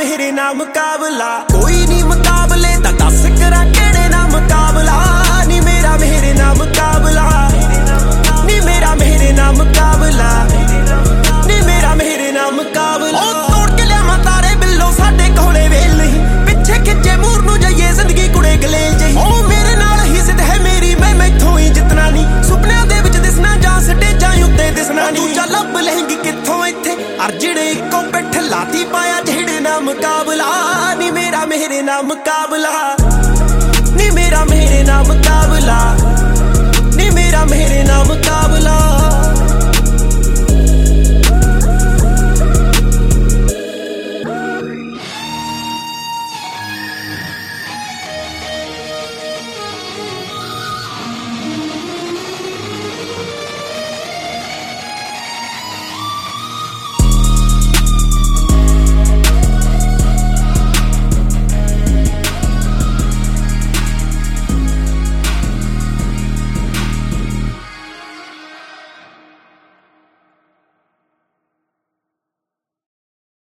मेरे ना मुकाबला कोई नहीं मुकाबले दा दस करा केड़े ना मुकाबला नी मेरा मेरे ना मुकाबला नी मेरा मेरे ना मुकाबला नी मेरा मेरे ना मुकाबला ओ तोड़ के लिया तारे बिल्लो साडे कोले वेल नहीं पिछे खिचे मूर नू जाइए जिंदगी कुड़े गले जही ओ मेरे नाल ही सिद्ध है मेरी मैं मैथों ही जितना नहीं सुपनियां दे विच दिसना जा स्टेजां उत्ते दिसना नहीं दूजा लभ लहेंगी कित्थों इत्थे अर जिहड़े इक्को पिठ लाती पाया जेड़े ना मुकाबला नी मेरा मेरे ना मुकाबला नी मेरा मेरे ना मुकाबला नी मेरा मेरे ना मुकाबला।